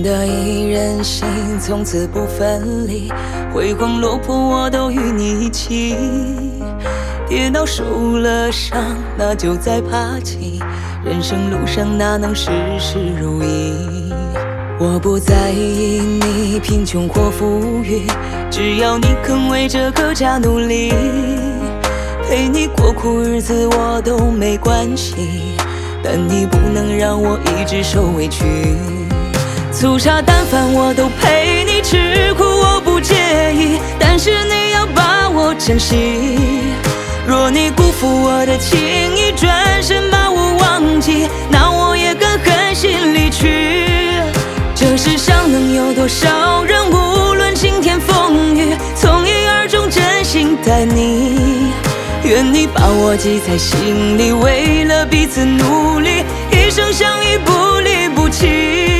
真的一人心，从此不分离。辉煌落魄我都与你一起，跌倒受了伤，那就再爬起。人生路上哪能事事如意？我不在意你贫穷或富裕，只要你肯为这个家努力。陪你过苦日子我都没关系，但你不能让我一直受委屈。粗茶淡饭我都陪你吃苦，我不介意，但是你要把我珍惜。若你辜负我的情意，转身把我忘记，那我也敢狠心离去。这世上能有多少人，无论晴天风雨，从一而终真心待你。愿你把我记在心里，为了彼此努力，一生相依不离不弃。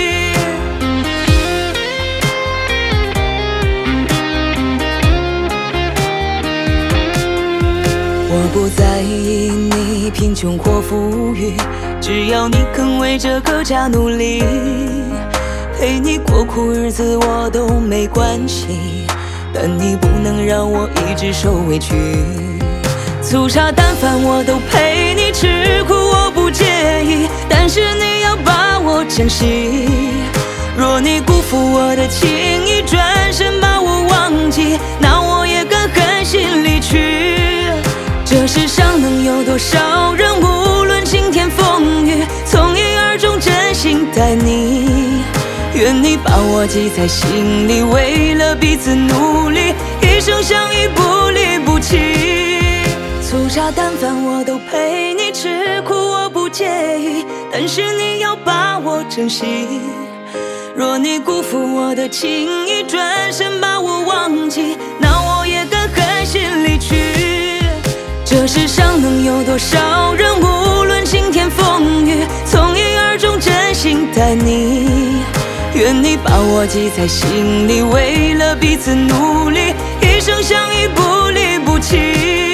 我不在意你贫穷或富裕，只要你肯为这个家努力。陪你过苦日子我都没关系，但你不能让我一直受委屈。粗茶淡饭我都陪你吃苦，我不介意，但是你要把我珍惜。若你辜负我的情意，转身把我忘记，那我也敢狠心离去。这世上能有多少人，无论晴天风雨，从一而终真心待你。愿你把我记在心里，为了彼此努力，一生相依不离不弃。粗茶淡饭我都陪你吃苦，我不介意，但是你要把我珍惜。若你辜负我的情意，转身把我忘记，那我也敢狠心离去。这世上能有多少人，无论晴天风雨，从一而终真心待你。愿你把我记在心里，为了彼此努力，一生相依不离不弃。